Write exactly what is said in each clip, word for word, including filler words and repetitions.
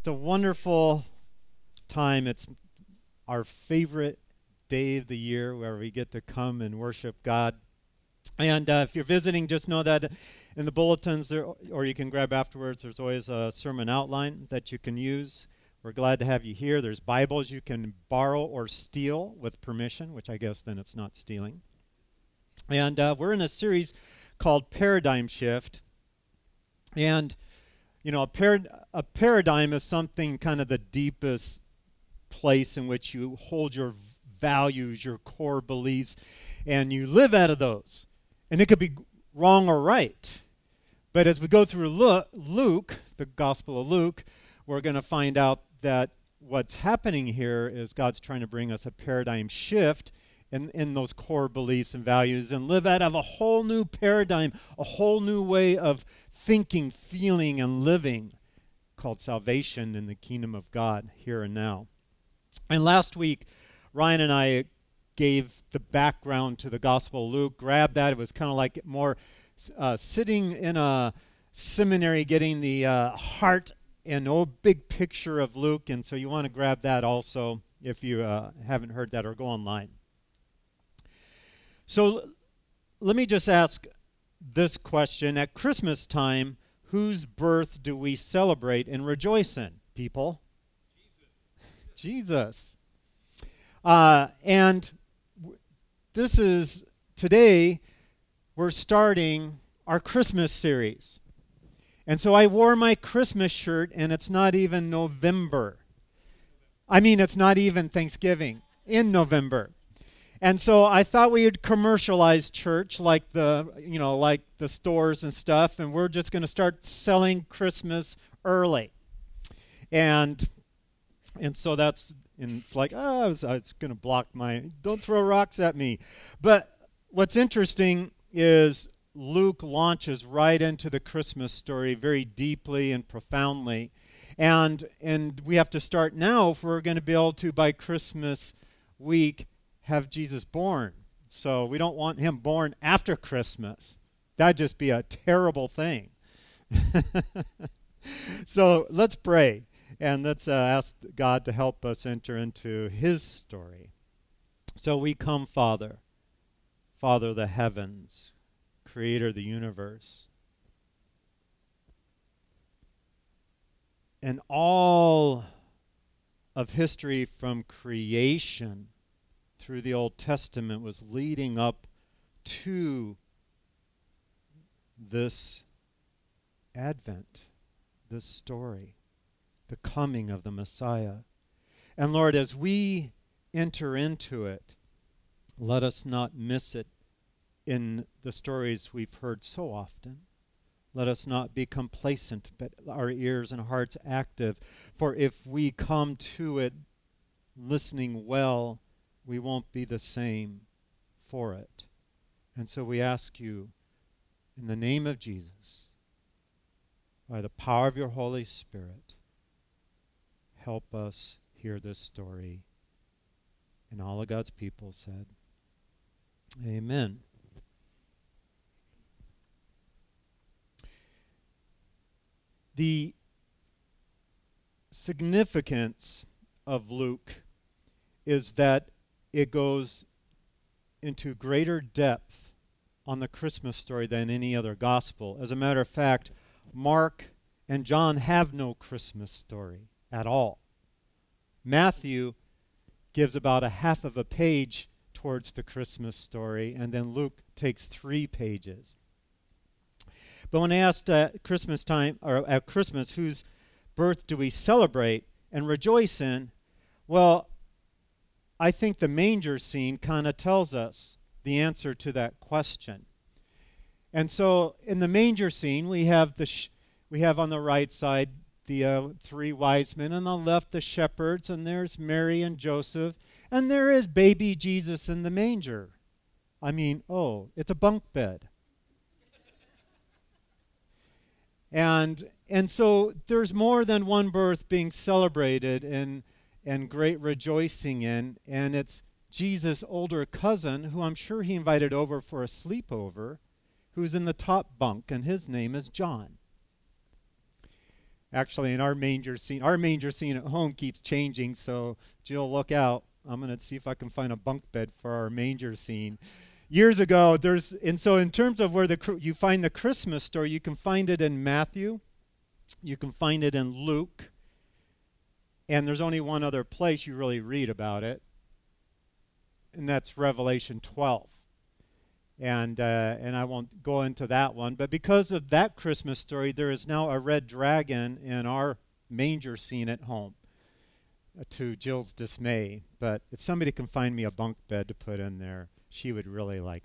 a wonderful time. It's our favorite day of the year where we get to come and worship God. And uh, if you're visiting, just know that in the bulletins, there, or you can grab afterwards, there's always a sermon outline that you can use. We're glad to have you here. There's Bibles you can borrow or steal with permission, which I guess then it's not stealing. And uh, we're in a series called Paradigm Shift. And, you know, a, par- a paradigm is something kind of the deepest place in which you hold your values, your core beliefs, and you live out of those. And it could be wrong or right. But as we go through Luke, the Gospel of Luke, we're going to find out that what's happening here is God's trying to bring us a paradigm shift in, in those core beliefs and values and live out of a whole new paradigm, a whole new way of thinking, feeling, and living called salvation in the kingdom of God here and now. And last week, Ryan and I gave the background to the Gospel of Luke, grabbed that. It was kind of like more uh, sitting in a seminary getting the uh, heart and oh, big picture of Luke. And so you want to grab that also if you uh, haven't heard that, or go online. So let me just ask this question. At Christmas time, whose birth do we celebrate and rejoice in, people? Jesus. Jesus. Uh, and w- this is, today, we're starting our Christmas series. And so I wore my Christmas shirt, and it's not even November. I mean, it's not even Thanksgiving in November. And so I thought we would commercialize church like the, you know, like the stores and stuff, and we're just going to start selling Christmas early. And and so that's, and it's like, oh, I was, I was going to block my, don't throw rocks at me. But what's interesting is Luke launches right into the Christmas story very deeply and profoundly. And and we have to start now if we're going to be able to, by Christmas week, have Jesus born. So we don't want him born after Christmas. That'd just be a terrible thing. So let's pray, and let's uh, ask God to help us enter into his story. So we come, Father, Father of the heavens, Creator of the universe, and all of history from creation through the Old Testament was leading up to this Advent, this story, the coming of the Messiah. And Lord, as we enter into it, let us not miss it in the stories we've heard so often. Let us not be complacent, but our ears and hearts active. For if we come to it listening well, we won't be the same for it. And so we ask you, in the name of Jesus, by the power of your Holy Spirit, help us hear this story. And all of God's people said, amen. The significance of Luke is that it goes into greater depth on the Christmas story than any other gospel. As a matter of fact, Mark and John have no Christmas story at all. Matthew gives about a half of a page towards the Christmas story, and then Luke takes three pages. But when asked at Christmas time, or at Christmas, whose birth do we celebrate and rejoice in? Well, I think the manger scene kind of tells us the answer to that question. And so in the manger scene, we have the sh- we have on the right side the uh, three wise men, and on the left the shepherds, and there's Mary and Joseph, and there is baby Jesus in the manger. I mean, oh, it's a bunk bed. And and so there's more than one birth being celebrated and and great rejoicing in, and it's Jesus' older cousin, who I'm sure he invited over for a sleepover, who's in the top bunk, and his name is John. Actually, in our manger scene, our manger scene at home keeps changing, so Jill, look out. I'm going to see if I can find a bunk bed for our manger scene. Years ago, there's, and so in terms of where the you find the Christmas story, you can find it in Matthew, you can find it in Luke, and there's only one other place you really read about it, and that's Revelation twelve. And uh, and I won't go into that one, but because of that Christmas story, there is now a red dragon in our manger scene at home, uh, to Jill's dismay. But if somebody can find me a bunk bed to put in there, she would really like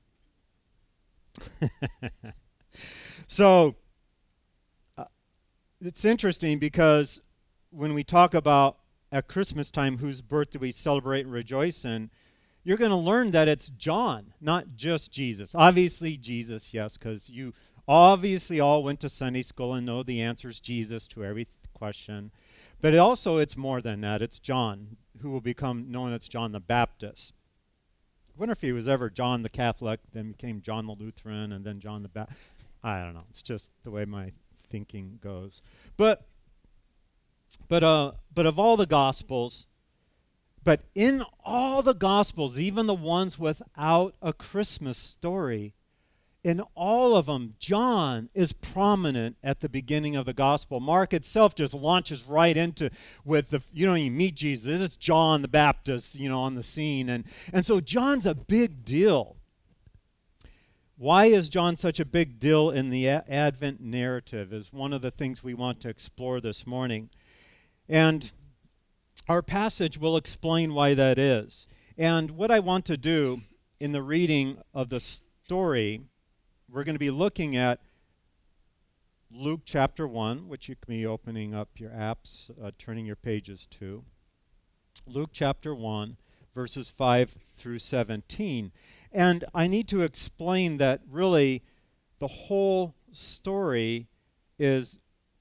that. So uh, it's interesting because when we talk about at Christmas time whose birth do we celebrate and rejoice in, you're going to learn that it's John, not just Jesus. Obviously Jesus, yes, because you obviously all went to Sunday school and know the answer is Jesus to every th- question. But it also, it's more than that. It's John, who will become known as John the Baptist. I wonder if he was ever John the Catholic, then became John the Lutheran, and then John the Baptist. I don't know. It's just the way my thinking goes. But but uh, but of all the Gospels, but in all the Gospels, even the ones without a Christmas story, in all of them, John is prominent at the beginning of the Gospel. Mark itself just launches right into, with the, you don't even meet Jesus. This is John the Baptist, you know, on the scene. And, and so John's a big deal. Why is John such a big deal in the a- Advent narrative is one of the things we want to explore this morning. And our passage will explain why that is. And what I want to do in the reading of the story, we're going to be looking at Luke chapter one, which you can be opening up your apps, uh, turning your pages to. Luke chapter one, verses five through seventeen. And I need to explain that really the whole story is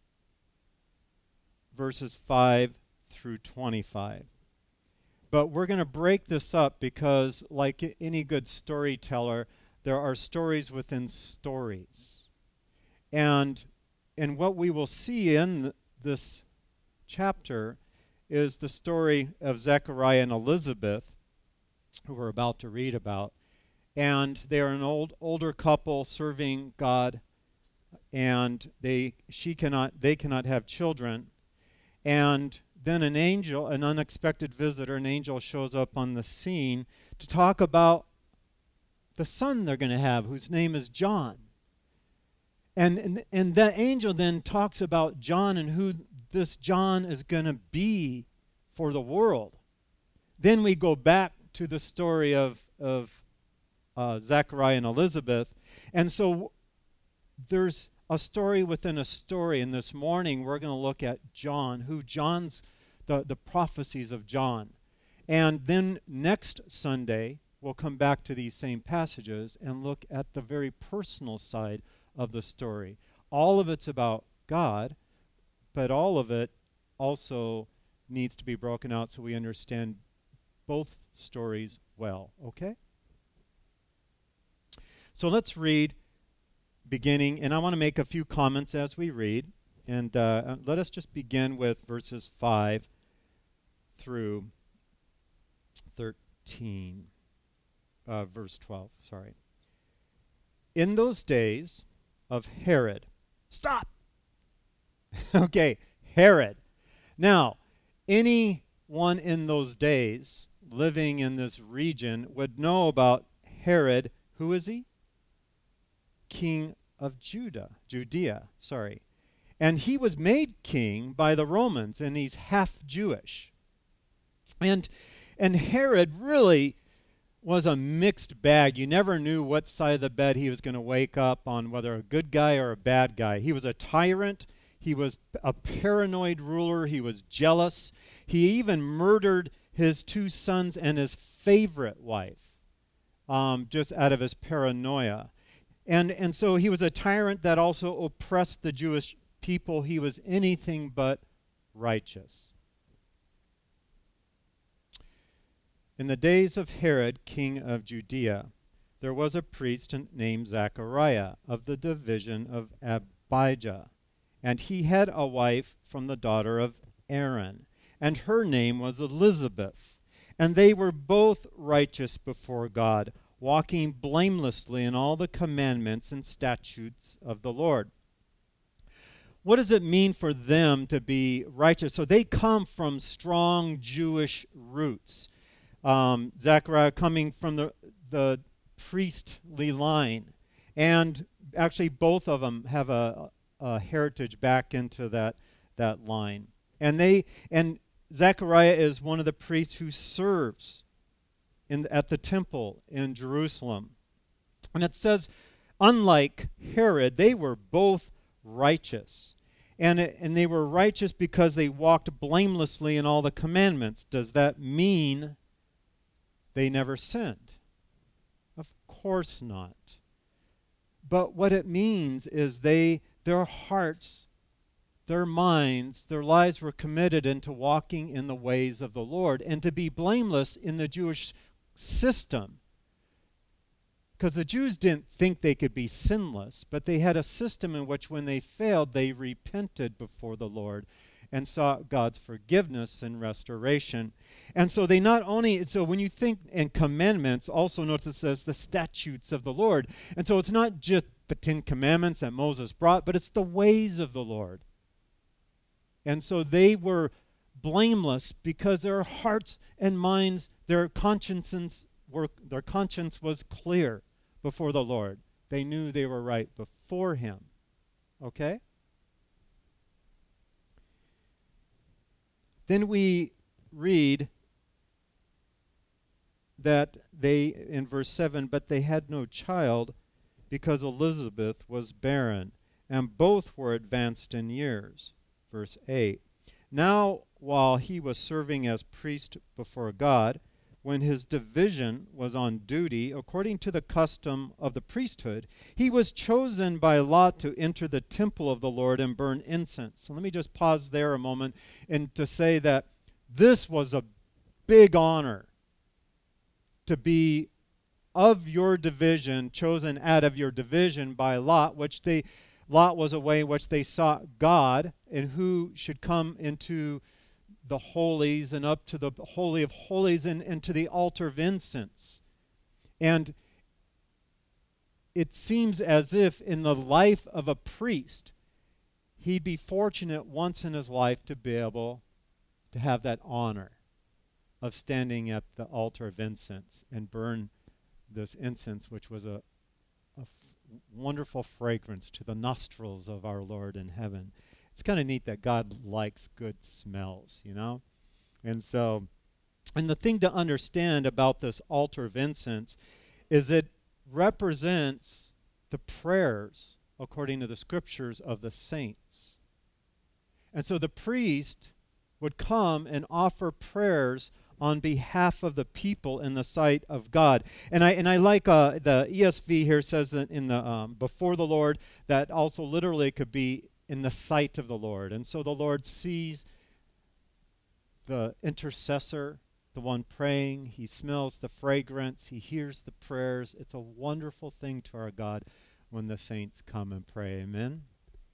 verses five through twenty-five. But we're going to break this up because, like any good storyteller, there are stories within stories. And and what we will see in th- this chapter is the story of Zechariah and Elizabeth, who we're about to read about. And they are an old older couple serving God, and they she cannot they cannot have children. And then an angel, an unexpected visitor, an angel shows up on the scene to talk about the son they're going to have, whose name is John. And, and and that angel then talks about John and who this John is going to be for the world. Then we go back to the story of, of uh, Zechariah and Elizabeth. And so there's a story within a story. And this morning we're going to look at John, who John's, the, the prophecies of John. And then next Sunday, we'll come back to these same passages and look at the very personal side of the story. All of it's about God, but all of it also needs to be broken out so we understand both stories well, okay? So let's read beginning, and I want to make a few comments as we read, and uh, let us just begin with verses five through thirteen, uh, verse twelve, sorry. In those days of Herod, stop! Okay, Herod. Now, anyone in those days living in this region would know about Herod. Who is he? King of Judah, Judea, sorry. And he was made king by the Romans, and he's half Jewish. And and Herod really was a mixed bag. You never knew what side of the bed he was going to wake up on, whether a good guy or a bad guy. He was a tyrant. He was a paranoid ruler. He was jealous. He even murdered his two sons and his favorite wife, um, just out of his paranoia. And and so he was a tyrant that also oppressed the Jewish people. He was anything but righteous. In the days of Herod, king of Judea, there was a priest named Zechariah of the division of Abijah. And he had a wife from the daughter of Aaron, and her name was Elizabeth. And they were both righteous before God, walking blamelessly in all the commandments and statutes of the Lord. What does it mean for them to be righteous? So they come from strong Jewish roots. Um, Zechariah coming from the, the priestly line. And actually both of them have a, a heritage back into that, that line. And they and Zechariah is one of the priests who serves in, at the temple in Jerusalem. And it says, unlike Herod, they were both righteous. And, it, and they were righteous because they walked blamelessly in all the commandments. Does that mean they never sinned? Of course not. But what it means is they, their hearts, their minds, their lives were committed into walking in the ways of the Lord and to be blameless in the Jewish system. Because the Jews didn't think they could be sinless, but they had a system in which when they failed, they repented before the Lord and sought God's forgiveness and restoration. And so they not only, so when you think in commandments, also notice it says the statutes of the Lord. And so it's not just the Ten Commandments that Moses brought, but it's the ways of the Lord. And so they were blameless because their hearts and minds, their consciences were, their conscience was clear before the Lord. They knew they were right before Him. Okay? Then we read that they, in verse seven, but they had no child because Elizabeth was barren, and both were advanced in years. Verse eight. Now, while he was serving as priest before God, when his division was on duty, according to the custom of the priesthood, he was chosen by lot to enter the temple of the Lord and burn incense. So let me just pause there a moment and to say that this was a big honor to be of your division, chosen out of your division by lot, which they, Lot was a way in which they sought God and who should come into the holies and up to the Holy of Holies and, and to the altar of incense. And it seems as if in the life of a priest, he'd be fortunate once in his life to be able to have that honor of standing at the altar of incense and burn this incense, which was a, a f- wonderful fragrance to the nostrils of our Lord in heaven. It's kind of neat that God likes good smells, you know? And so, and the thing to understand about this altar of incense is it represents the prayers, according to the scriptures, of the saints. And so the priest would come and offer prayers on behalf of the people in the sight of God. And I and I like uh, the E S V here says that in the um, before the Lord, that also literally could be in the sight of the Lord. And so the Lord sees the intercessor, the one praying. He smells the fragrance. He hears the prayers. It's a wonderful thing to our God when the saints come and pray. Amen?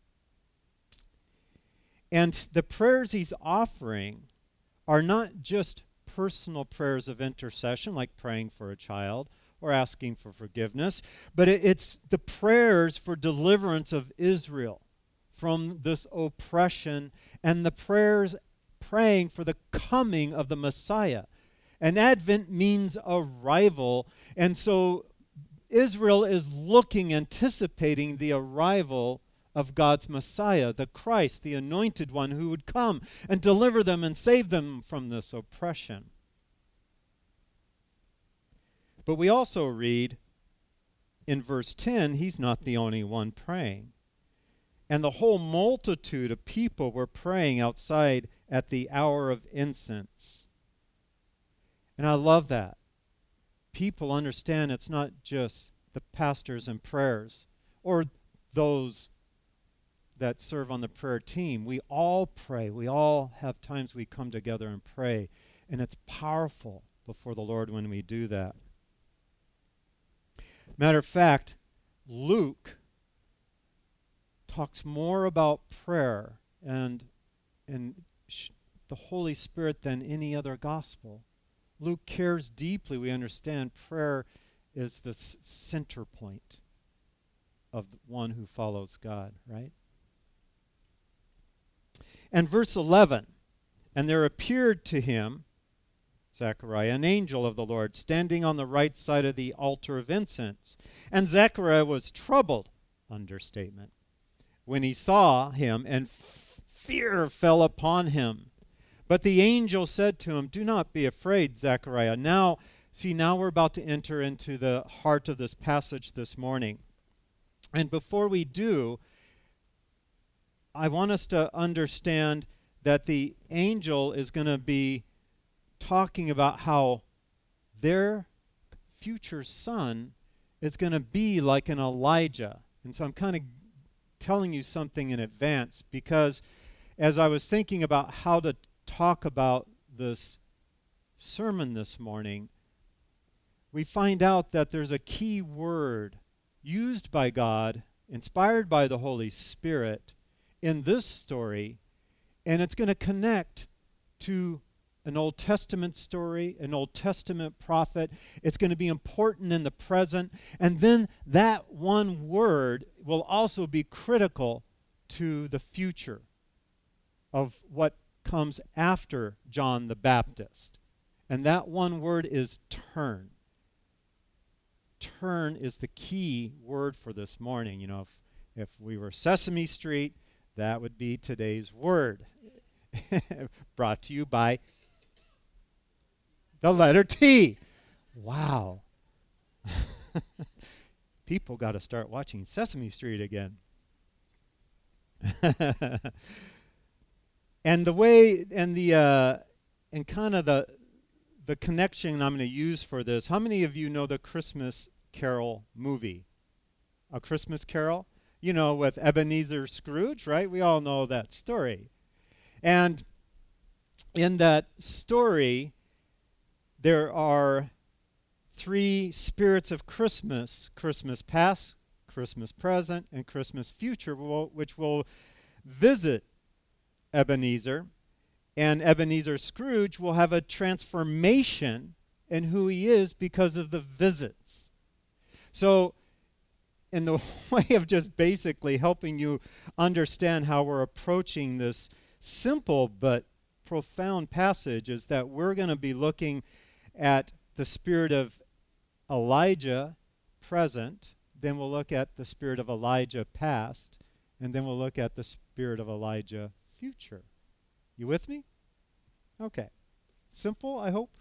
And the prayers he's offering are not just personal prayers of intercession, like praying for a child or asking for forgiveness, but it, it's the prayers for deliverance of Israel from this oppression, and the prayers praying for the coming of the Messiah. And Advent means arrival, and so Israel is looking, anticipating the arrival of God's Messiah, the Christ, the anointed one who would come and deliver them and save them from this oppression. But we also read in verse ten, he's not the only one praying. And the whole multitude of people were praying outside at the hour of incense. And I love that. People understand it's not just the pastors and prayers or those that serve on the prayer team. We all pray. We all have times we come together and pray. And it's powerful before the Lord when we do that. Matter of fact, Luke talks more about prayer and, and sh- the Holy Spirit than any other gospel. Luke cares deeply, we understand, prayer is the s- center point of the one who follows God, right? And verse eleven, and there appeared to him, Zechariah, an angel of the Lord, standing on the right side of the altar of incense. And Zechariah was troubled, understatement, when he saw him, and f- fear fell upon him. But the angel said to him, do not be afraid, Zechariah. Now, see, now we're about to enter into the heart of this passage this morning. And before we do, I want us to understand that the angel is going to be talking about how their future son is going to be like an Elijah. And so I'm kind of telling you something in advance, because as I was thinking about how to talk about this sermon this morning, we find out that there's a key word used by God, inspired by the Holy Spirit in this story, and it's going to connect to an Old Testament story, an Old Testament prophet. It's going to be important in the present. And then that one word will also be critical to the future of what comes after John the Baptist. And that one word is turn. Turn is the key word for this morning. You know, if, if we were Sesame Street, that would be today's word. Brought to you by the letter T. Wow. People got to start watching Sesame Street again. And the way, and the, uh, and kind of the, the connection I'm going to use for this, how many of you know the Christmas Carol movie? A Christmas Carol? You know, with Ebenezer Scrooge, right? We all know that story. And in that story, there are three spirits of Christmas: Christmas past, Christmas present, and Christmas future, which will visit Ebenezer. And Ebenezer Scrooge will have a transformation in who he is because of the visits. So, in the way of just basically helping you understand how we're approaching this simple but profound passage, is that we're going to be looking at the spirit of Elijah present, then we'll look at the spirit of Elijah past, and then we'll look at the spirit of Elijah future. You with me? Okay. Simple, I hope.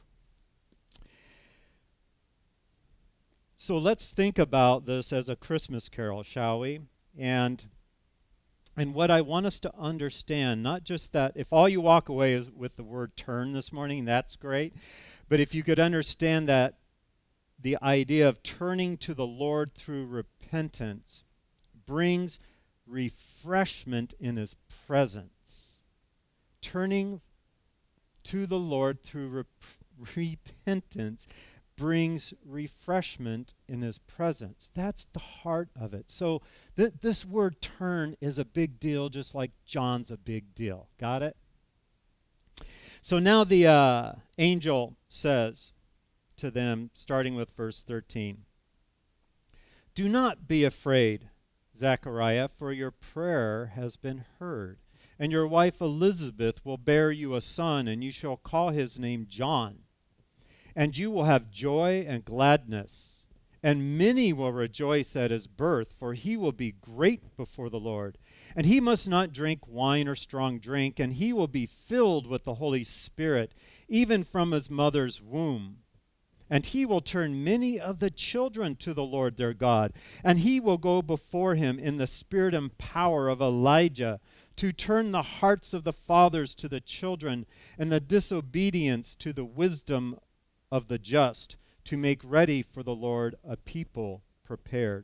So let's think about this as a Christmas carol, shall we? And and what I want us to understand, not just that, if all you walk away is with the word turn this morning, that's great. But if you could understand that the idea of turning to the Lord through repentance brings refreshment in his presence. Turning to the Lord through rep- repentance brings refreshment in his presence. That's the heart of it. So th- this word turn is a big deal, just like John's a big deal. Got it? So now the uh, angel says to them, starting with verse thirteen, do not be afraid, Zechariah, for your prayer has been heard. And your wife Elizabeth will bear you a son, and you shall call his name John. And you will have joy and gladness, and many will rejoice at his birth, for he will be great before the Lord. And he must not drink wine or strong drink, and he will be filled with the Holy Spirit, even from his mother's womb. And he will turn many of the children to the Lord their God, and he will go before him in the spirit and power of Elijah, to turn the hearts of the fathers to the children, and the disobedience to the wisdom of the just, to make ready for the Lord a people prepared.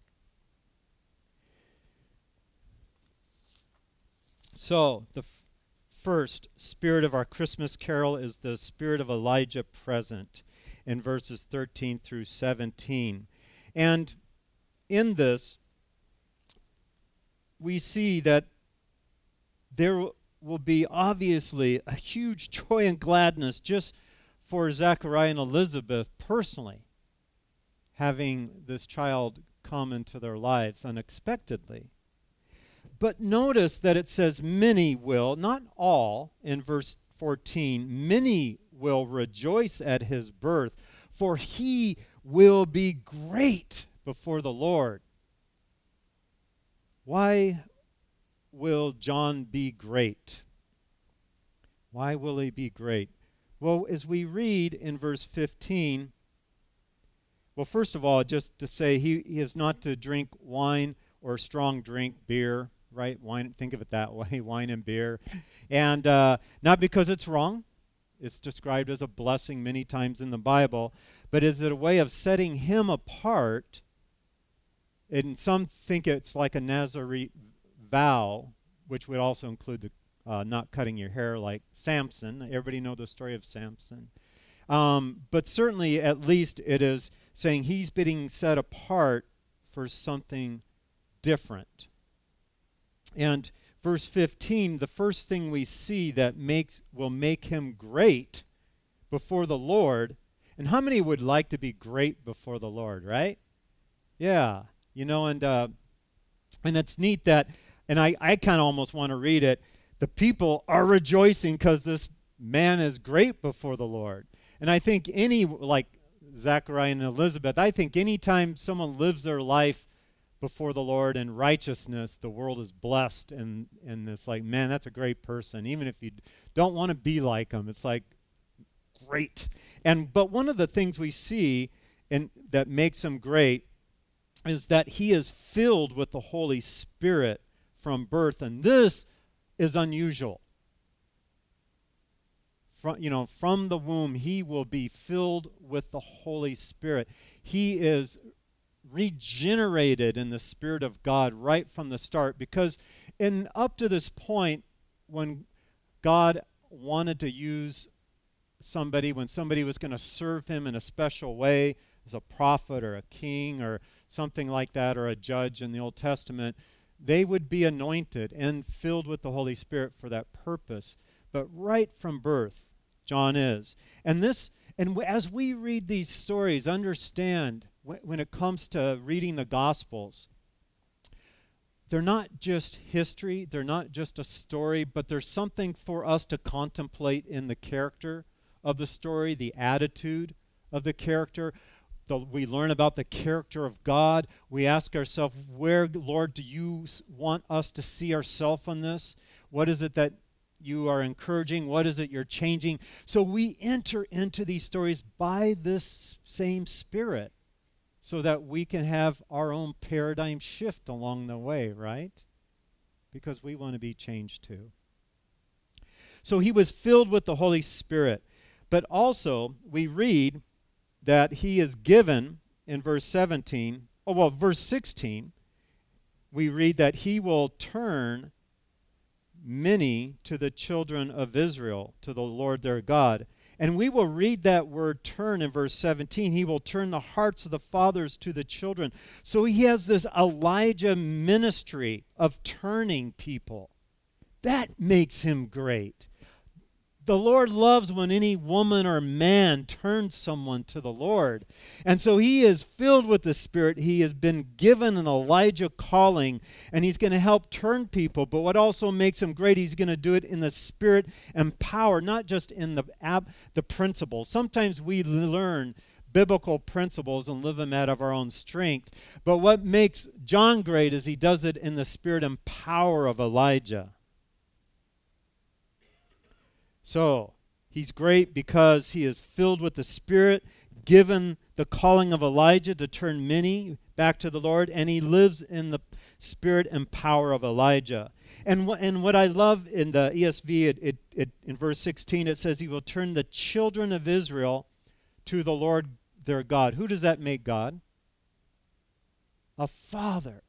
So, the f- first spirit of our Christmas carol is the spirit of Elijah present in verses thirteen through seventeen. And in this, we see that there will be obviously a huge joy and gladness just for Zechariah and Elizabeth personally, having this child come into their lives unexpectedly. But notice that it says many will, not all, in verse fourteen, many will rejoice at his birth, for he will be great before the Lord. Why will John be great? Why will he be great? Well, as we read in verse fifteen, well, first of all, just to say he, he is not to drink wine or strong drink, beer, right? Wine, think of it that way, wine and beer. And uh, not because it's wrong. It's described as a blessing many times in the Bible, but is it a way of setting him apart? And some think it's like a Nazarite vow, which would also include the uh, not cutting your hair like Samson. Everybody know the story of Samson. Um, but certainly, at least, it is saying he's being set apart for something different. And verse fifteen, the first thing we see that makes will make him great before the Lord. And how many would like to be great before the Lord, right? Yeah. You know, and uh, and it's neat that, and I, I kind of almost want to read it, the people are rejoicing because this man is great before the Lord. And I think any, like Zechariah and Elizabeth, I think anytime someone lives their life before the Lord in righteousness, the world is blessed. And, and it's like, man, that's a great person. Even if you don't want to be like them, it's like, great. And but one of the things we see in, that makes him great is that he is filled with the Holy Spirit from birth. And this is unusual. From, you know, from the womb, he will be filled with the Holy Spirit. He is regenerated in the Spirit of God right from the start, because in up to this point, when God wanted to use somebody, when somebody was going to serve him in a special way as a prophet or a king or something like that, or a judge in the Old Testament, they would be anointed and filled with the Holy Spirit for that purpose. But right from birth, John is. And this, and w- as we read these stories, understand wh- when it comes to reading the Gospels, they're not just history, they're not just a story, but there's something for us to contemplate in the character of the story, the attitude of the character. The, we learn about the character of God. We ask ourselves, where, Lord, do you want us to see ourselves on this? What is it that you are encouraging? What is it you're changing? So we enter into these stories by this same Spirit so that we can have our own paradigm shift along the way, right? Because we want to be changed too. So he was filled with the Holy Spirit. But also, we read that he is given in verse seventeen, oh well, verse sixteen, we read that he will turn many to the children of Israel, to the Lord their God. And we will read that word turn in verse seventeen. He will turn the hearts of the fathers to the children. So he has this Elijah ministry of turning people. That makes him great. The Lord loves when any woman or man turns someone to the Lord. And so he is filled with the Spirit. He has been given an Elijah calling, and he's going to help turn people. But what also makes him great, he's going to do it in the Spirit and power, not just in the ab- the principles. Sometimes we learn biblical principles and live them out of our own strength. But what makes John great is he does it in the Spirit and power of Elijah. So, he's great because he is filled with the Spirit, given the calling of Elijah to turn many back to the Lord, and he lives in the Spirit and power of Elijah. And, wh- and what I love in the E S V, it, it, it, in verse sixteen, it says he will turn the children of Israel to the Lord their God. Who does that make God? A father.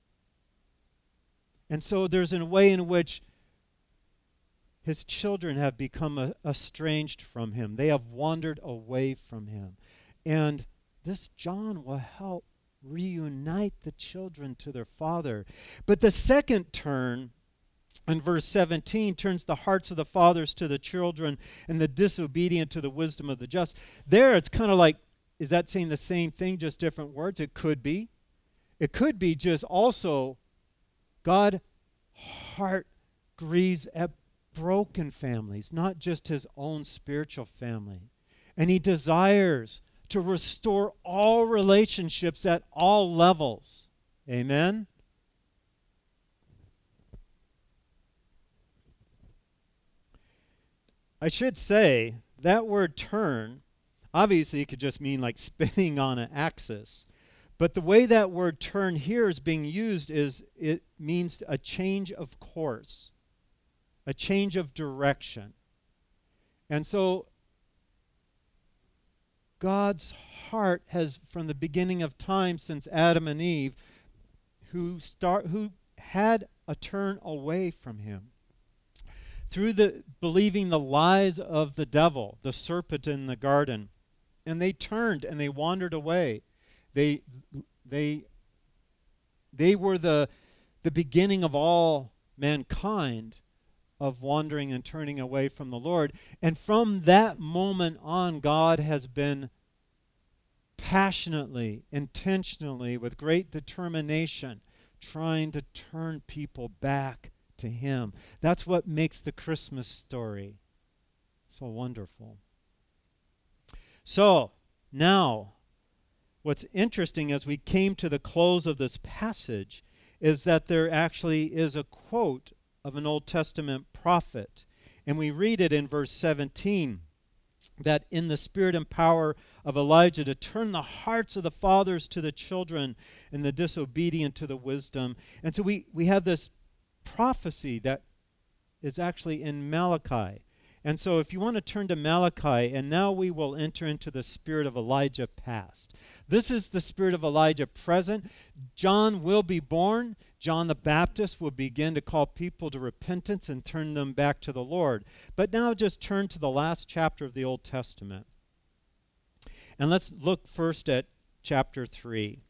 And so there's a way in which his children have become a, estranged from him. They have wandered away from him. And this John will help reunite the children to their father. But the second turn in verse seventeen turns the hearts of the fathers to the children and the disobedient to the wisdom of the just. There it's kind of like, is that saying the same thing, just different words? It could be. It could be just also God heart grieves at broken families, not just his own spiritual family. And he desires to restore all relationships at all levels. Amen? I should say that word turn, obviously it could just mean like spinning on an axis. But the way that word turn here is being used is it means a change of course, a change of direction. And so God's heart has, from the beginning of time since Adam and Eve, who start who had a turn away from him. Through the believing the lies of the devil, the serpent in the garden, and they turned and they wandered away. They they they were the the beginning of all mankind of wandering and turning away from the Lord. And from that moment on, God has been passionately, intentionally, with great determination, trying to turn people back to him. That's what makes the Christmas story so wonderful. So, now, what's interesting as we came to the close of this passage is that there actually is a quote of an Old Testament prophet. And we read it in verse seventeen, that in the spirit and power of Elijah to turn the hearts of the fathers to the children and the disobedient to the wisdom. And so we, we have this prophecy that is actually in Malachi. And so if you want to turn to Malachi, and now we will enter into the spirit of Elijah past. This is the spirit of Elijah present. John will be born. John the Baptist will begin to call people to repentance and turn them back to the Lord. But now just turn to the last chapter of the Old Testament. And let's look first at chapter three.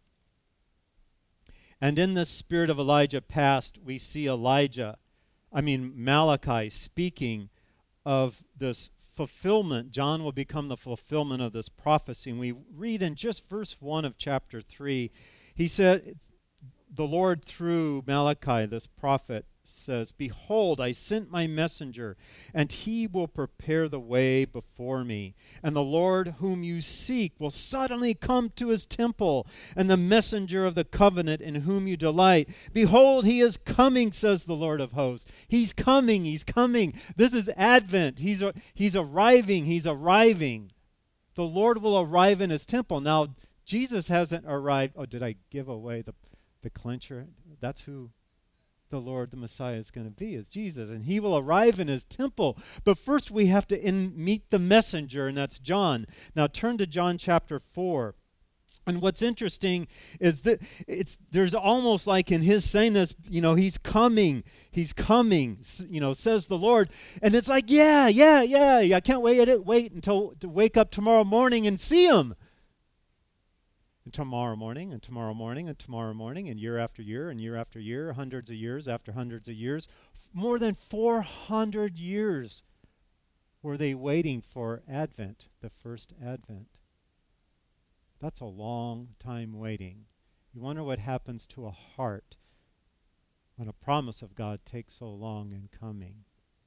And in the spirit of Elijah past, we see Elijah, I mean Malachi, speaking of this fulfillment. John will become the fulfillment of this prophecy. And we read in just verse one of chapter three, he said, the Lord through Malachi, this prophet, says, "Behold, I sent my messenger, and he will prepare the way before me. And the Lord whom you seek will suddenly come to his temple, and the messenger of the covenant in whom you delight. Behold, he is coming, says the Lord of hosts." He's coming, he's coming. This is Advent. He's, he's arriving, he's arriving. The Lord will arrive in his temple. Now, Jesus hasn't arrived. Oh, did I give away the, the clincher? That's who the Lord, the Messiah, is going to be, is Jesus. And he will arrive in his temple. But first we have to in, meet the messenger, and that's John. Now turn to John chapter four. And what's interesting is that it's there's almost like in his saying this, you know, he's coming, he's coming, you know, says the Lord. And it's like, yeah, yeah, yeah, I can't wait, wait until to wake up tomorrow morning and see him. And tomorrow morning, and tomorrow morning, and tomorrow morning, and year after year, and year after year, hundreds of years after hundreds of years. More than four hundred years were they waiting for Advent, the first Advent. That's a long time waiting. You wonder what happens to a heart when a promise of God takes so long in coming.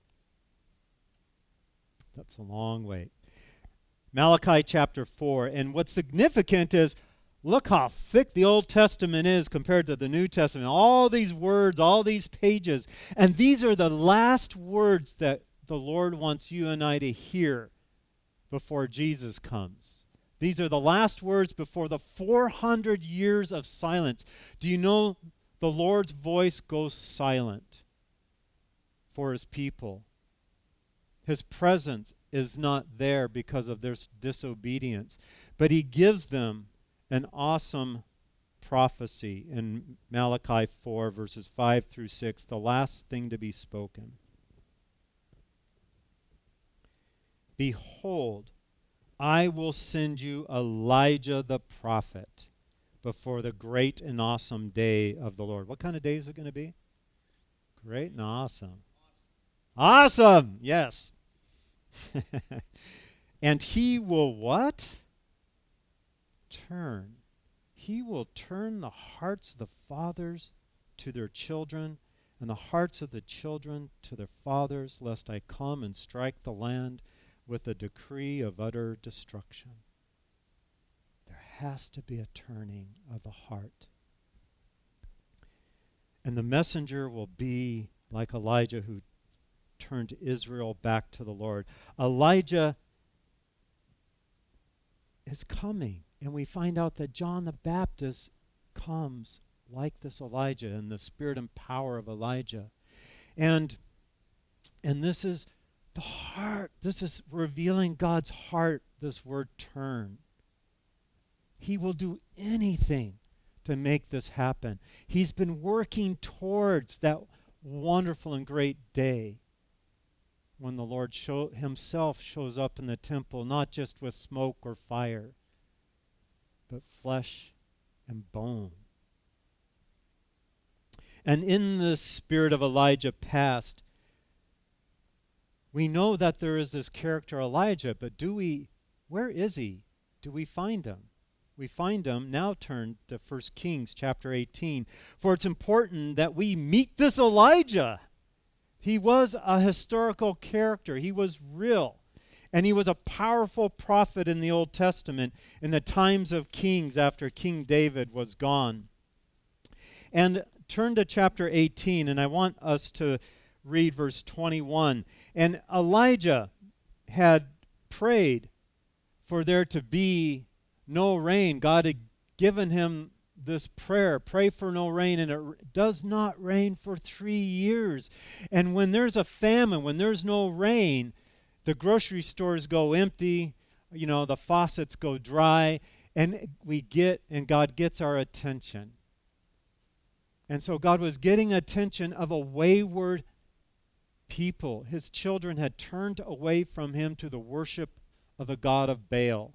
That's a long wait. Malachi chapter four, and what's significant is, look how thick the Old Testament is compared to the New Testament. All these words, all these pages. And these are the last words that the Lord wants you and I to hear before Jesus comes. These are the last words before the four hundred years of silence. Do you know the Lord's voice goes silent for his people? His presence is not there because of their disobedience. But he gives them an awesome prophecy in Malachi four, verses five through six, the last thing to be spoken. "Behold, I will send you Elijah the prophet before the great and awesome day of the Lord. What kind of day is it going to be? Great and awesome. Awesome! Yes. And he will what? Turn. He will turn the hearts of the fathers to their children, and the hearts of the children to their fathers, lest I come and strike the land with a decree of utter destruction. There has to be a turning of the heart. And the messenger will be like Elijah, who turned Israel back to the Lord. Elijah is coming, and we find out that John the Baptist comes like this Elijah in the spirit and power of Elijah. And and this is the heart. This is revealing God's heart, this word turn. He will do anything to make this happen. He's been working towards that wonderful and great day when the Lord show, himself shows up in the temple, not just with smoke or fire, but flesh and bone. And in the spirit of Elijah past, we know that there is this character Elijah, but do we, where is he? Do we find him? We find him, now turn to First Kings chapter eighteen. For it's important that we meet this Elijah. He was a historical character. He was real. And he was a powerful prophet in the Old Testament in the times of kings after King David was gone. And turn to chapter eighteen, and I want us to read verse twenty-one. And Elijah had prayed for there to be no rain. God had given him this prayer, pray for no rain, and it does not rain for three years. And when there's a famine, when there's no rain, the grocery stores go empty, you know, the faucets go dry, and we get, and God gets our attention. And so God was getting attention of a wayward people. His children had turned away from him to the worship of the god of Baal.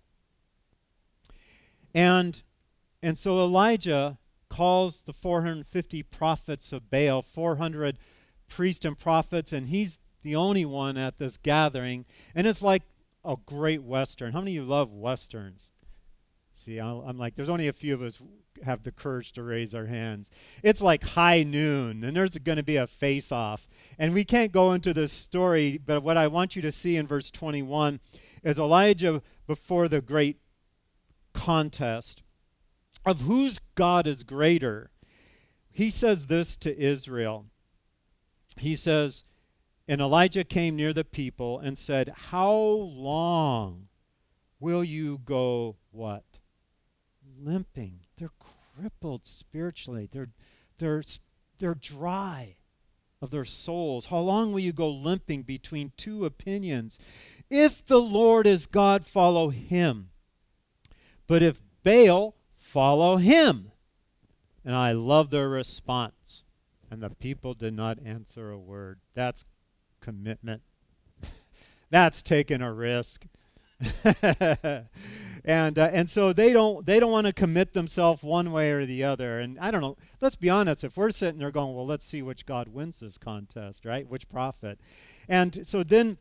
And, and so Elijah calls the four hundred fifty prophets of Baal, four hundred priests and prophets, and he's the only one at this gathering. And it's like a great Western. How many of you love Westerns? See, I'm like, there's only a few of us who have the courage to raise our hands. It's like high noon, and there's going to be a face-off. And we can't go into this story, but what I want you to see in verse twenty-one is Elijah before the great contest of whose God is greater. He says this to Israel. He says, and Elijah came near the people and said, how long will you go what? Limping. They're crippled spiritually. They're, they're, they're dry of their souls. How long will you go limping between two opinions? If the Lord is God, follow him. But if Baal, follow him. And I love their response. And the people did not answer a word. That's commitment. That's taking a risk. and uh, and so they don't they don't want to commit themselves one way or the other. And I don't know. Let's be honest. If we're sitting there going, well, let's see which God wins this contest, right? Which prophet? And so then,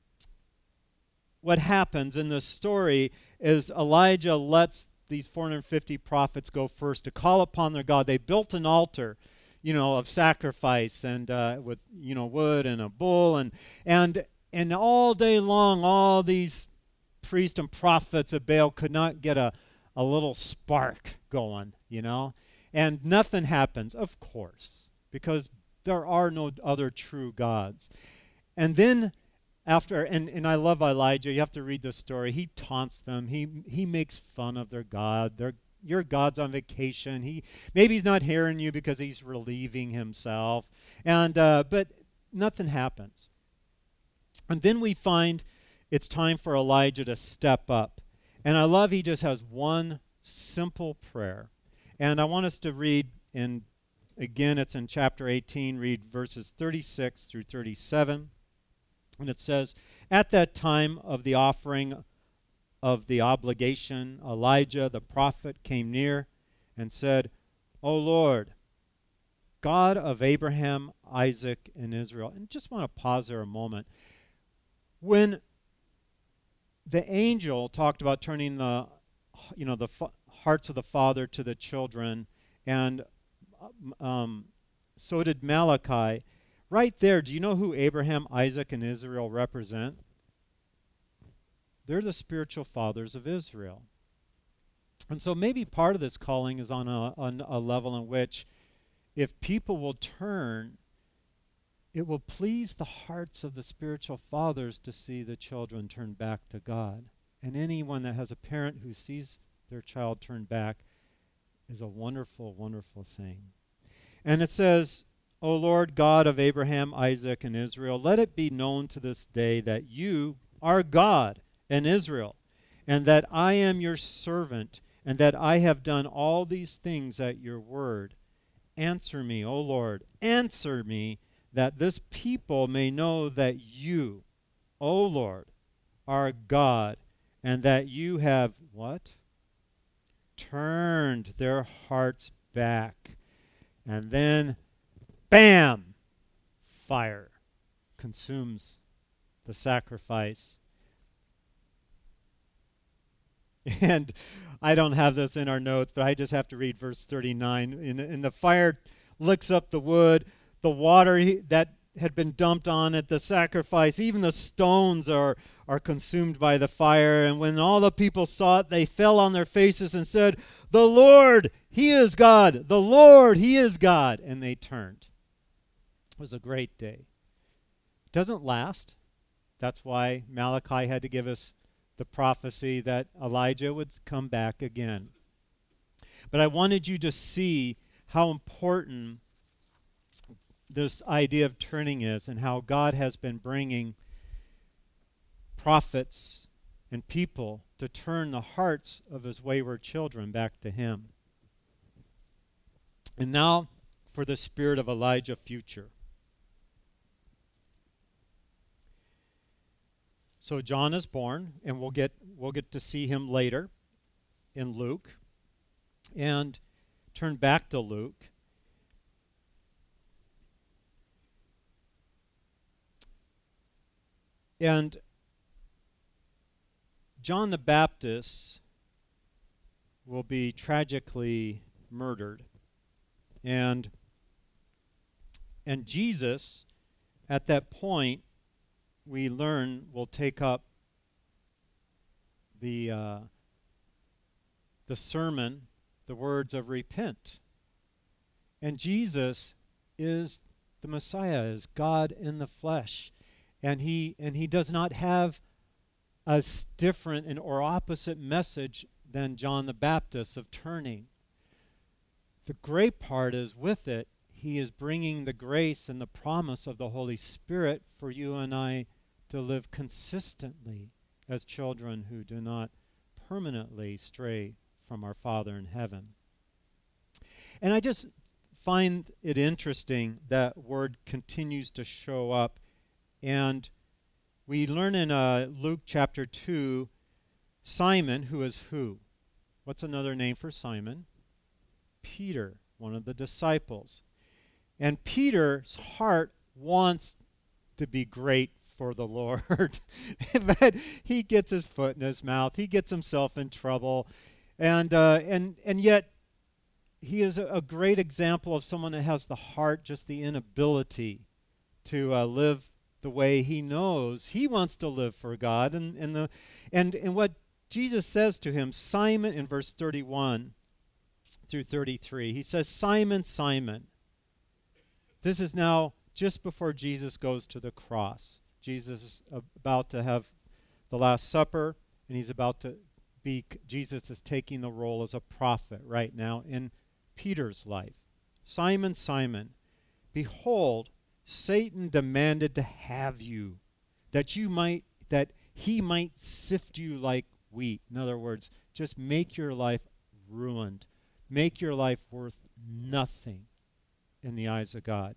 what happens in this story is Elijah lets these four hundred fifty prophets go first to call upon their God. They built an altar, you know, of sacrifice and uh, with you know wood and a bull and and and all day long, all these priests and prophets of Baal could not get a, a little spark going, you know. And nothing happens, of course, because there are no other true gods. And then after, and, and I love Elijah, you have to read the story. He taunts them. He he makes fun of their God. Their, your God's on vacation. He maybe he's not hearing you because he's relieving himself. And uh, but nothing happens. And then we find it's time for Elijah to step up. And I love he just has one simple prayer. And I want us to read in, again, it's in chapter eighteen, read verses thirty-six through thirty-seven. And it says, at that time of the offering of the obligation, Elijah the prophet came near and said, O Lord, God of Abraham, Isaac, and Israel. And just want to pause there a moment. When the angel talked about turning the, you know, the fa- hearts of the father to the children, and um, so did Malachi. Right there, do you know who Abraham, Isaac, and Israel represent? They're the spiritual fathers of Israel. And so maybe part of this calling is on a, on a level in which if people will turn, it will please the hearts of the spiritual fathers to see the children turn back to God. And anyone that has a parent who sees their child turn back is a wonderful, wonderful thing. And it says, O Lord God of Abraham, Isaac, and Israel, let it be known to this day that you are God and Israel, and that I am your servant, and that I have done all these things at your word. Answer me, O Lord, answer me, that this people may know that you, O Lord, are God, and that you have, what? Turned their hearts back. And then, bam, fire consumes the sacrifice. And I don't have this in our notes, but I just have to read verse thirty-nine. And, and the fire licks up the wood, the water he, that had been dumped on it, the sacrifice, even the stones are, are consumed by the fire. And when all the people saw it, they fell on their faces and said, the Lord, he is God. The Lord, he is God. And they turned. It was a great day. It doesn't last. That's why Malachi had to give us the prophecy that Elijah would come back again. But I wanted you to see how important this idea of turning is, and how God has been bringing prophets and people to turn the hearts of his wayward children back to him. And now for the spirit of Elijah future. So John is born, and we'll get we'll get to see him later in Luke. And turn back to Luke. And John the Baptist will be tragically murdered. And and Jesus, at that point, we learn, will take up the uh, the sermon, the words of repent. And Jesus is the Messiah, is God in the flesh. And he and he does not have a different and or opposite message than John the Baptist of turning. The great part is with it, he is bringing the grace and the promise of the Holy Spirit for you and I to live consistently as children who do not permanently stray from our Father in heaven. And I just find it interesting that word continues to show up. And we learn in uh, Luke chapter two, Simon, who is who? What's another name for Simon? Peter, one of the disciples. And Peter's heart wants to be great for the Lord. But he gets his foot in his mouth. He gets himself in trouble. And uh, and and yet he is a, a great example of someone that has the heart, just the inability to uh, live the way he knows. He wants to live for God. And and the and, and what Jesus says to him, Simon, in verse thirty-one through thirty-three, he says, Simon, Simon. This is now just before Jesus goes to the cross. Jesus is about to have the Last Supper, and he's about to be, Jesus is taking the role as a prophet right now in Peter's life. Simon, Simon, behold, Satan demanded to have you, that you might, that he might sift you like wheat. In other words, just make your life ruined. Make your life worth nothing in the eyes of God.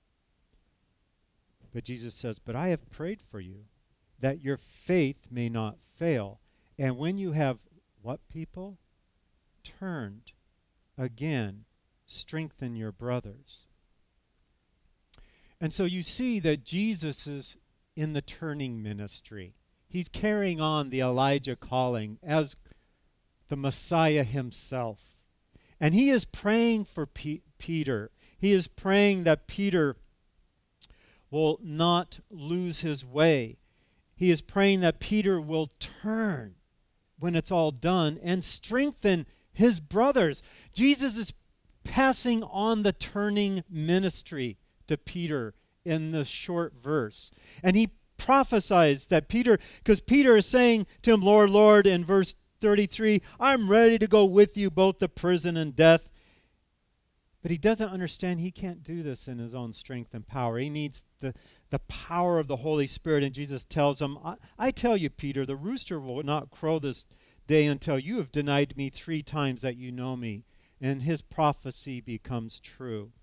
But Jesus says, but I have prayed for you, that your faith may not fail. And when you have, what people? Turned again, strengthen your brothers. And so you see that Jesus is in the turning ministry. He's carrying on the Elijah calling as the Messiah himself. And he is praying for P- Peter. He is praying that Peter will not lose his way. He is praying that Peter will turn when it's all done and strengthen his brothers. Jesus is passing on the turning ministry to Peter in this short verse. And he prophesies that Peter, because Peter is saying to him, Lord, Lord, in verse thirty-three, I'm ready to go with you both to prison and death. But he doesn't understand he can't do this in his own strength and power. He needs the, the power of the Holy Spirit. And Jesus tells him, I, I tell you, Peter, the rooster will not crow this day until you have denied me three times that you know me. And his prophecy becomes true.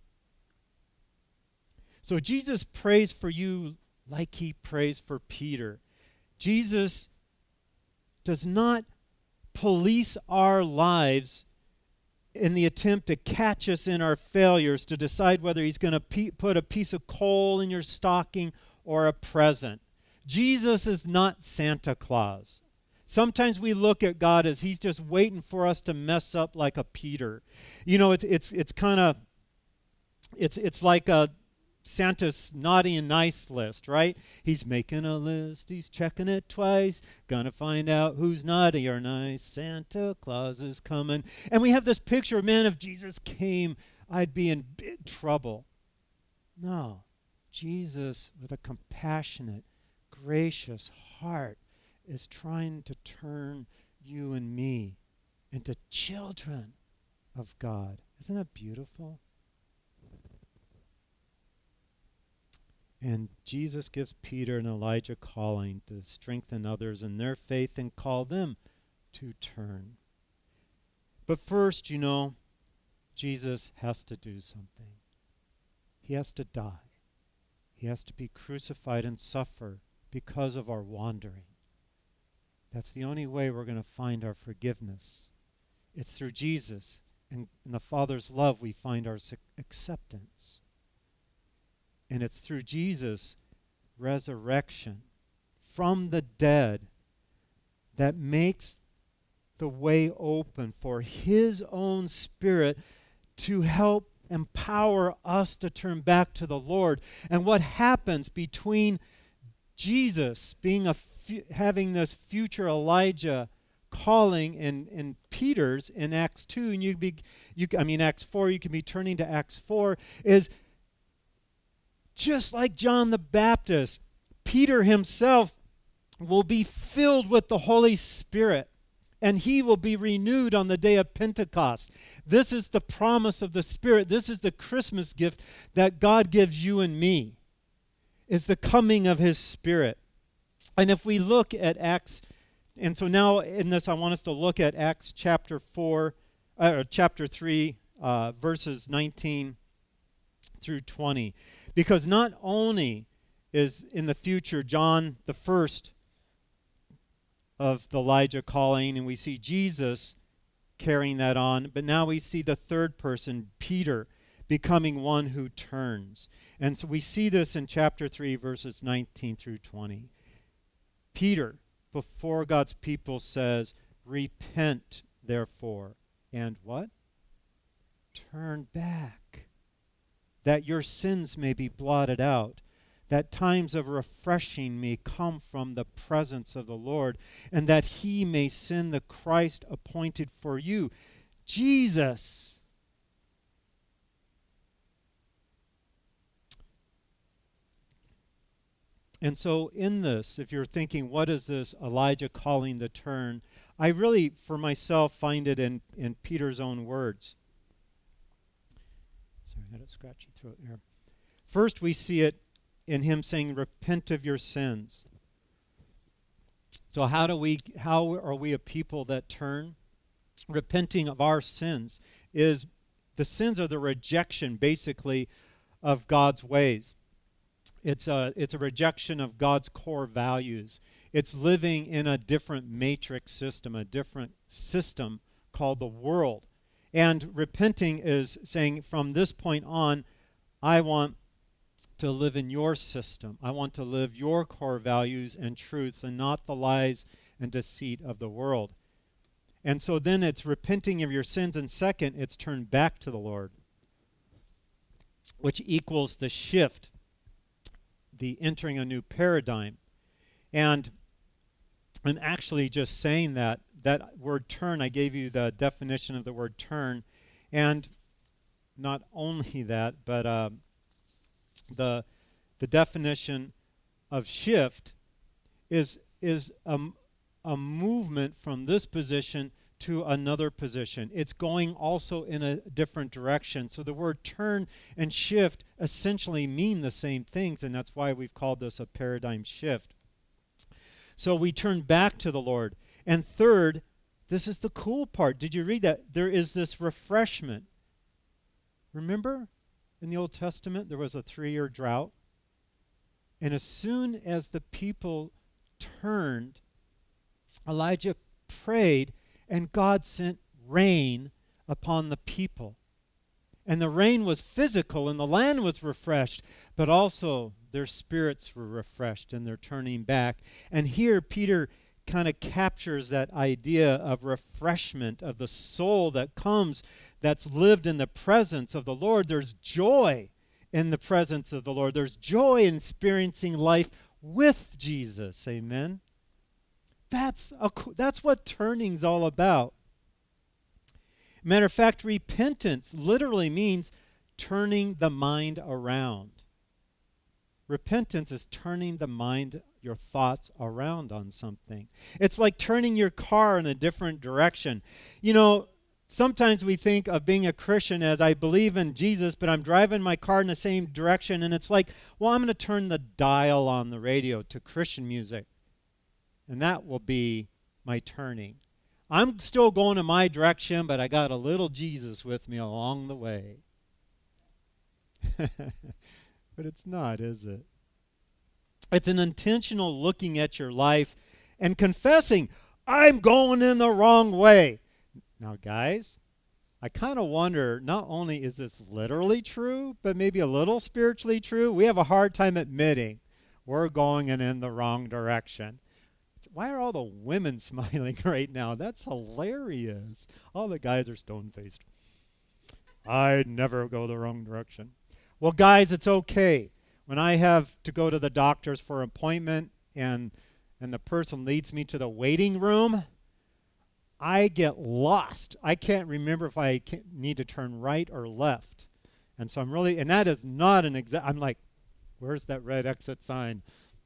So Jesus prays for you like he prays for Peter. Jesus does not police our lives in the attempt to catch us in our failures, to decide whether he's going to pe- put a piece of coal in your stocking or a present. Jesus is not Santa Claus. Sometimes we look at God as he's just waiting for us to mess up like a Peter. You know, it's it's it's kind of it's it's like a Santa's naughty and nice list, right? He's making a list. He's checking it twice. Gonna find out who's naughty or nice. Santa Claus is coming. And we have this picture, man, if Jesus came, I'd be in big trouble. No. Jesus, with a compassionate, gracious heart, is trying to turn you and me into children of God. Isn't that beautiful? And Jesus gives Peter and Elijah calling to strengthen others in their faith and call them to turn. But first, you know, Jesus has to do something. He has to die. He has to be crucified and suffer because of our wandering. That's the only way we're going to find our forgiveness. It's through Jesus and in the Father's love we find our acceptance. And it's through Jesus' resurrection from the dead that makes the way open for his own Spirit to help empower us to turn back to the Lord. And what happens between Jesus being a fu- having this future Elijah calling in, in Peter's in Acts two, and you be you I mean Acts four, you can be turning to Acts four, is just like John the Baptist, Peter himself will be filled with the Holy Spirit, and he will be renewed on the day of Pentecost. This is the promise of the Spirit. This is the Christmas gift that God gives you and me, is the coming of his Spirit. And if we look at Acts, and so now in this I want us to look at Acts chapter four, uh, or chapter three, uh, verses nineteen through twenty. Because not only is in the future John the first of the Elijah calling, and we see Jesus carrying that on, but now we see the third person, Peter, becoming one who turns. And so we see this in chapter three, verses nineteen through twenty. Peter, before God's people, says, repent, therefore, and what? Turn back, that your sins may be blotted out, that times of refreshing may come from the presence of the Lord, and that he may send the Christ appointed for you, Jesus. And so in this, if you're thinking, what is this Elijah calling the turn? I really, for myself, find it in, in Peter's own words. Sorry, I had a scratchy throat here. First, we see it in him saying, repent of your sins. So how do we, how are we a people that turn? Repenting of our sins is, the sins are the rejection, basically, of God's ways. It's a, it's a rejection of God's core values. It's living in a different matrix system, a different system called the world. And repenting is saying, from this point on, I want to live in your system. I want to live your core values and truths and not the lies and deceit of the world. And so then it's repenting of your sins, and second, it's turned back to the Lord, which equals the shift, the entering a new paradigm. And and actually just saying that, that word turn, I gave you the definition of the word turn, and not only that, but uh, the the definition of shift is is a, a movement from this position to another position. It's going also in a different direction. So the word turn and shift essentially mean the same things, and that's why we've called this a paradigm shift. So we turn back to the Lord. And third, this is the cool part. Did you read that? There is this refreshment. Remember in the Old Testament there was a three-year drought? And as soon as the people turned, Elijah prayed, and God sent rain upon the people. And the rain was physical, and the land was refreshed, but also their spirits were refreshed, and they're turning back. And here Peter kind of captures that idea of refreshment of the soul that comes, that's lived in the presence of the Lord. There's joy in the presence of the Lord. There's joy in experiencing life with Jesus. Amen. That's a, that's what turning's all about. Matter of fact, repentance literally means turning the mind around. Repentance is turning the mind, your thoughts around on something. It's like turning your car in a different direction. You know, sometimes we think of being a Christian as I believe in Jesus, but I'm driving my car in the same direction, and it's like, well, I'm going to turn the dial on the radio to Christian music, and that will be my turning. I'm still going in my direction, but I got a little Jesus with me along the way. But it's not, is it? It's an intentional looking at your life and confessing, I'm going in the wrong way. Now, guys, I kind of wonder, not only is this literally true, but maybe a little spiritually true. We have a hard time admitting we're going in, in the wrong direction. Why are all the women smiling right now? That's hilarious. All the guys are stone-faced. I'd never go the wrong direction. Well, guys, it's okay. When I have to go to the doctors for an appointment and and the person leads me to the waiting room, I get lost. I can't remember if I can, need to turn right or left. And so I'm really, and that is not an exact, I'm like, where's that red exit sign?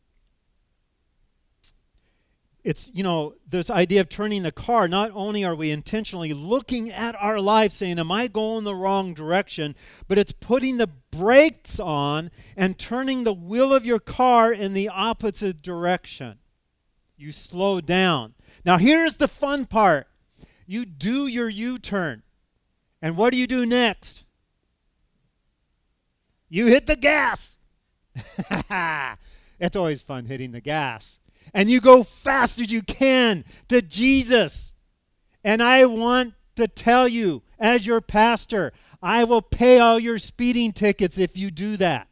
It's, you know, this idea of turning the car, not only are we intentionally looking at our life saying, am I going the wrong direction, but it's putting the brakes on and turning the wheel of your car in the opposite direction. You slow down. Now here's the fun part. You do your U-turn. And what do you do next? You hit the gas. It's always fun hitting the gas. And you go fast as you can to Jesus. And I want to tell you, as your pastor, I will pay all your speeding tickets if you do that.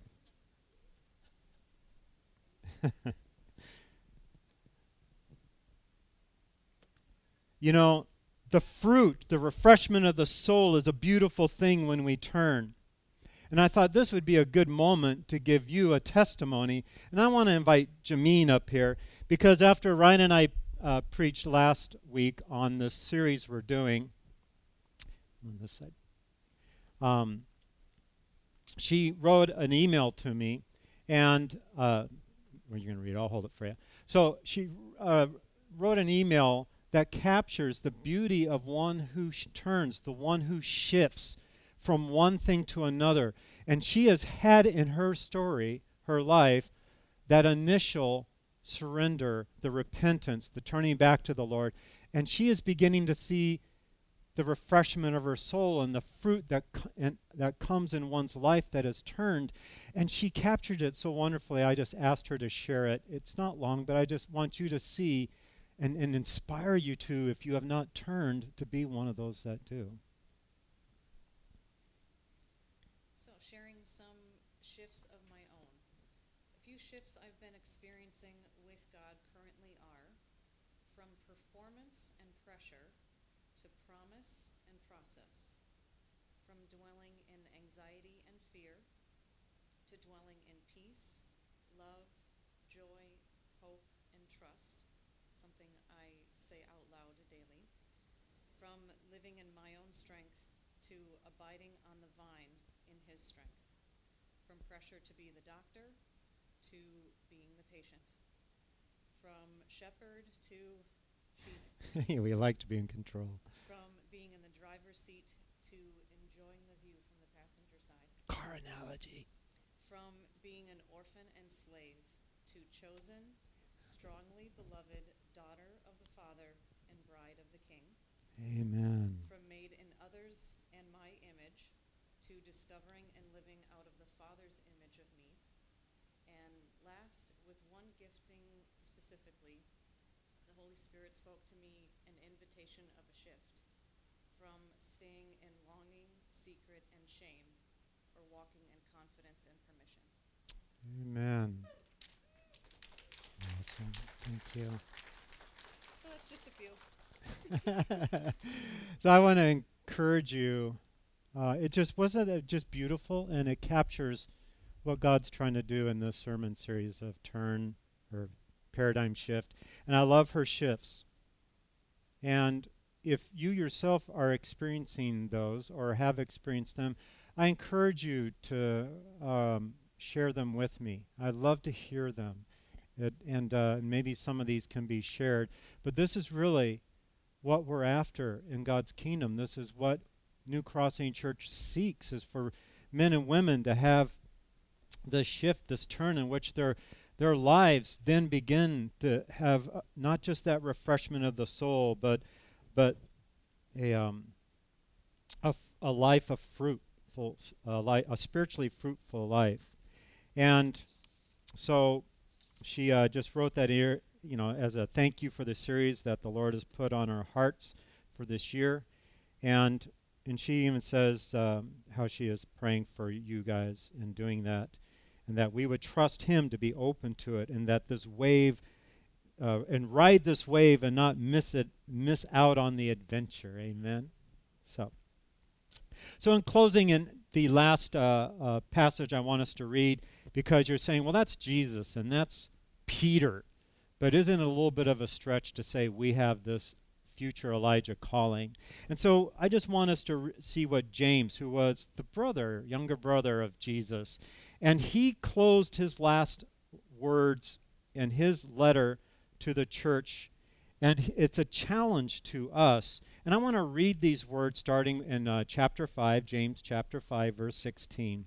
You know, the fruit, the refreshment of the soul is a beautiful thing when we turn. And I thought this would be a good moment to give you a testimony. And I want to invite Jameen up here because after Ryan and I uh, preached last week on this series we're doing, on this side, um, she wrote an email to me, and uh, well, you're going to read it. I'll hold it for you. So she uh, wrote an email that captures the beauty of one who sh- turns, the one who shifts from one thing to another. And she has had in her story, her life, that initial surrender, the repentance, the turning back to the Lord. And she is beginning to see the refreshment of her soul and the fruit that co- and, that comes in one's life that has turned. And she captured it so wonderfully. I just asked her to share it. It's not long, but I just want you to see and, and inspire you to, if you have not turned, to be one of those that do. pressure to promise and process, from dwelling in anxiety and fear to dwelling in peace, love, joy, hope, and trust, something I say out loud daily, from living in my own strength to abiding on the vine in his strength, from pressure to be the doctor to being the patient, from shepherd to sheep, We like to be in control. from being in the driver's seat to enjoying the view from the passenger side, Car analogy. from being an orphan and slave to chosen, strongly beloved daughter of the Father and bride of the King, Amen. from made in others and my image to discovering and living out of the Father's image of me. And last, with one gifting specifically, the Holy Spirit spoke to me an invitation of a shift from staying in longing, secret, and shame, or walking in confidence and permission. Amen. Awesome. Thank you. So that's just a few. So I want to encourage you. Uh, it just wasn't it just beautiful, and it captures what God's trying to do in this sermon series of turn or paradigm shift. And I love her shifts. And if you yourself are experiencing those or have experienced them, I encourage you to um, share them with me. I'd love to hear them. It, and uh, maybe some of these can be shared. But this is really what we're after in God's kingdom. This is what New Crossing Church seeks, is for men and women to have this shift, this turn in which their their lives then begin to have uh, not just that refreshment of the soul, but but a um a, f- a life of fruitful, a, li- a spiritually fruitful life. And so she uh, just wrote that here, you know, as a thank you for the series that the Lord has put on our hearts for this year. And and she even says um, how she is praying for you guys in doing that, and that we would trust him to be open to it, and that this wave, uh, and ride this wave and not miss it, miss out on the adventure. Amen. So, so in closing, in the last uh, uh, passage I want us to read, because you're saying, well, that's Jesus and that's Peter, but isn't it a little bit of a stretch to say we have this future Elijah calling? And so I just want us to re- see what James, who was the brother, younger brother of Jesus, and he closed his last words in his letter to the church, and it's a challenge to us. And I want to read these words starting in uh, chapter five, James chapter five, verse sixteen.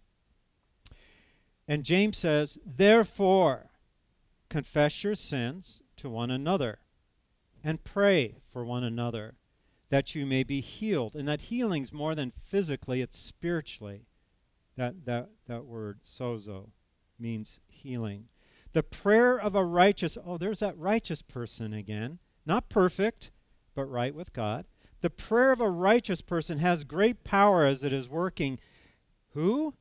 And James says, therefore, confess your sins to one another and pray for one another that you may be healed. And that healing's more than physically, it's spiritually. That, that, that word, sozo, means healing. The prayer of a righteous, oh, there's that righteous person again. Not perfect, but right with God. The prayer of a righteous person has great power as it is working. Who?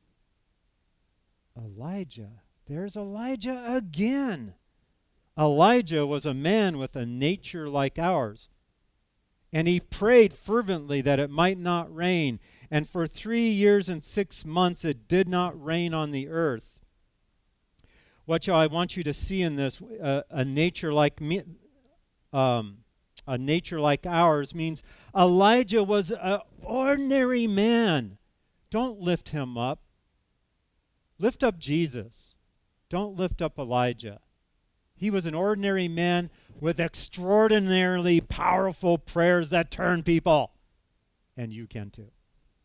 Elijah. There's Elijah again. Elijah was a man with a nature like ours, and he prayed fervently that it might not rain. And for three years and six months it did not rain on the earth. What I want you to see in this, uh, a nature like me, um, a nature like ours means Elijah was an ordinary man. Don't lift him up. Lift up Jesus. Don't lift up Elijah. He was an ordinary man with extraordinarily powerful prayers that turn people. And you can too.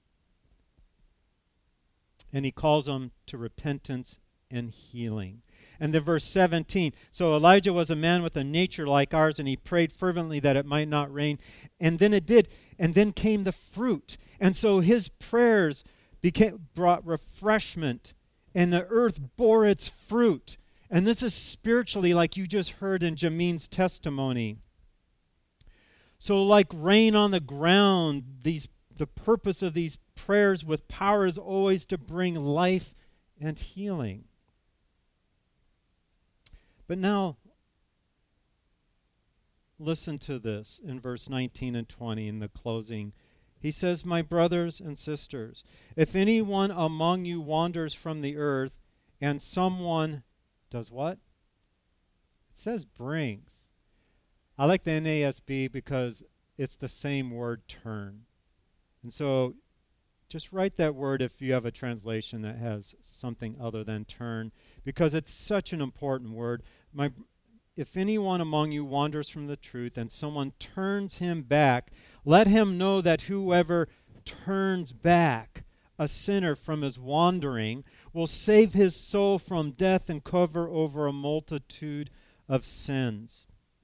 And he calls them to repentance and healing. And then verse seventeen, so Elijah was a man with a nature like ours, and he prayed fervently that it might not rain. And then it did. And then came the fruit. And so his prayers became brought refreshment, and the earth bore its fruit. And this is spiritually, like you just heard in Jameen's testimony. So like rain on the ground, these the purpose of these prayers with power is always to bring life and healing. But now, listen to this in verse nineteen and twenty in the closing. He says, "My brothers and sisters, if anyone among you wanders from the earth, and someone does what? It says brings. I like the N A S B because it's the same word, turn. And so just write that word if you have a translation that has something other than turn, because it's such an important word. My, if anyone among you wanders from the truth and someone turns him back, let him know that whoever turns back a sinner from his wandering will save his soul from death and cover over a multitude of sins."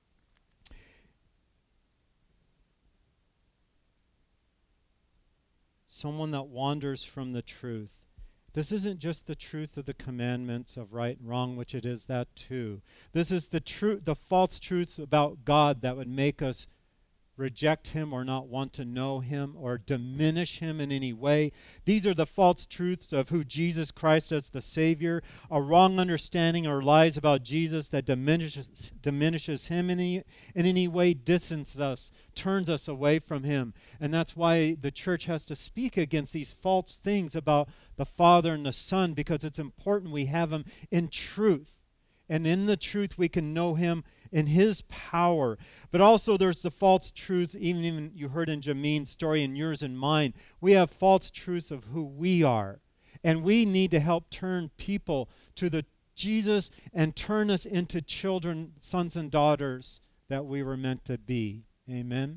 Someone that wanders from the truth. This isn't just the truth of the commandments of right and wrong, which it is that too. This is the truth, the false truths about God that would make us reject him or not want to know him or diminish him in any way. These are the false truths of who Jesus Christ as the Savior, a wrong understanding or lies about Jesus that diminishes, diminishes him in any, in any way, distances us, turns us away from him. And that's why the church has to speak against these false things about the Father and the Son, because it's important we have him in truth. And in the truth we can know him in his power. But also there's the false truths, even, even you heard in Jameen's story and yours and mine. We have false truths of who we are. And we need to help turn people to the Jesus and turn us into children, sons and daughters that we were meant to be. Amen.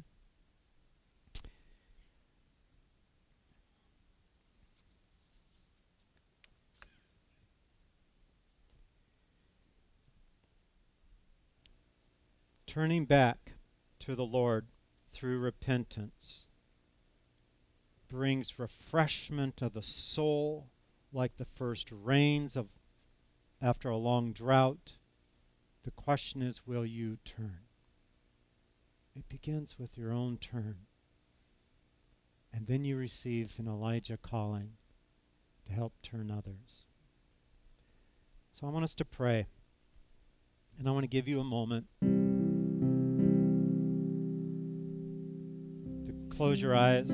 Turning back to the Lord through repentance brings refreshment of the soul, like the first rains of after a long drought. The question is, will you turn? It begins with your own turn. And then you receive an Elijah calling to help turn others. So I want us to pray. And I want to give you a moment close your eyes.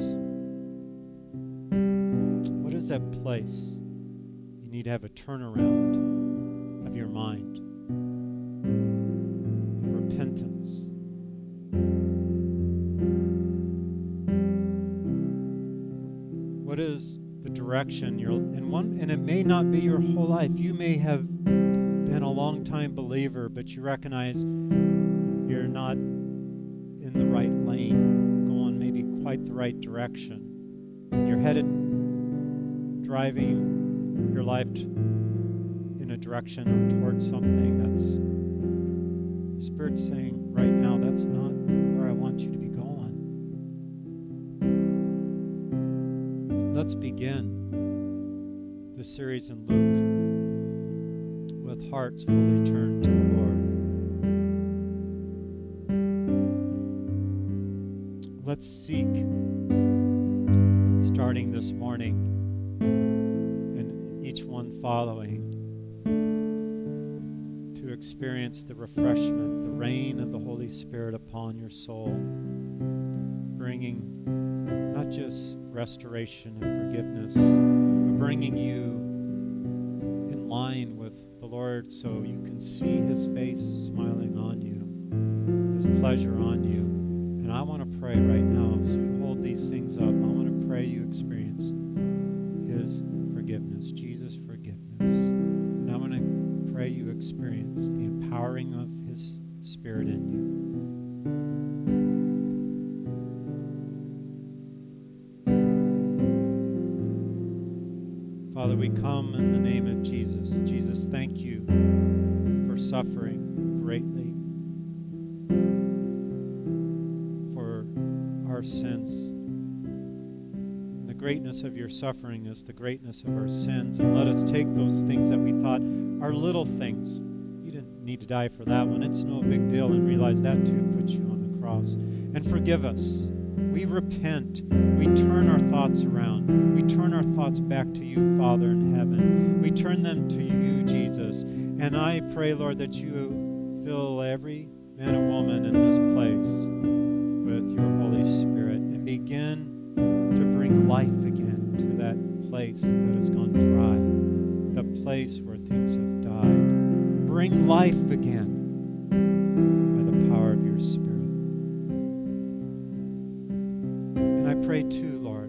What is that place you need to have a turnaround of your mind? Repentance. What is the direction you're in one? And it may not be your whole life. You may have been a long time believer, but you recognize you're not in the right lane, quite the right direction. And you're headed, driving your life t- in a direction or towards something that's, the Spirit's saying right now, that's not where I want you to be going. Let's begin the series in Luke with hearts fully turned to the Lord. Let's seek, starting this morning, and each one following, to experience the refreshment, the rain of the Holy Spirit upon your soul, bringing not just restoration and forgiveness, but bringing you in line with the Lord so you can see his face smiling on you, his pleasure on you. And I want to pray right now, as you hold these things up, I want to pray you experience his forgiveness, Jesus' forgiveness. And I want to pray you experience the empowering of his Spirit in you. Father, we come in the name of Jesus. Jesus, thank you for suffering greatly sins. And the greatness of your suffering is the greatness of our sins. And let us take those things that we thought are little things. You didn't need to die for that one. It's no big deal. And realize that too put you on the cross. And forgive us. We repent. We turn our thoughts around. We turn our thoughts back to you, Father in heaven. We turn them to you, Jesus. And I pray, Lord, that you fill every man and woman in this place pray too, Lord,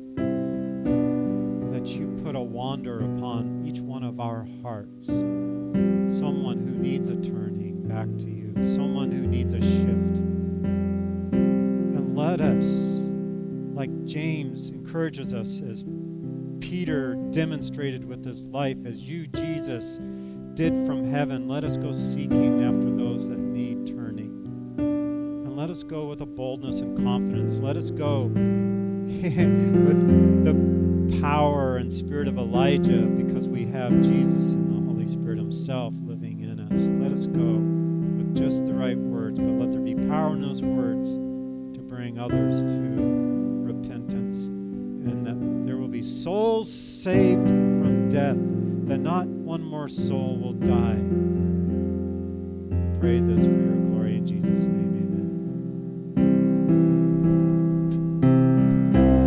that you put a wander upon each one of our hearts. Someone who needs a turning back to you. Someone who needs a shift. And let us, like James encourages us, as Peter demonstrated with his life, as you, Jesus, did from heaven, let us go seeking after those that need turning. And let us go with a boldness and confidence. Let us go with the power and spirit of Elijah, because we have Jesus and the Holy Spirit himself living in us. Let us go with just the right words, but let there be power in those words to bring others to repentance, and that there will be souls saved from death, that not one more soul will die. Pray this for your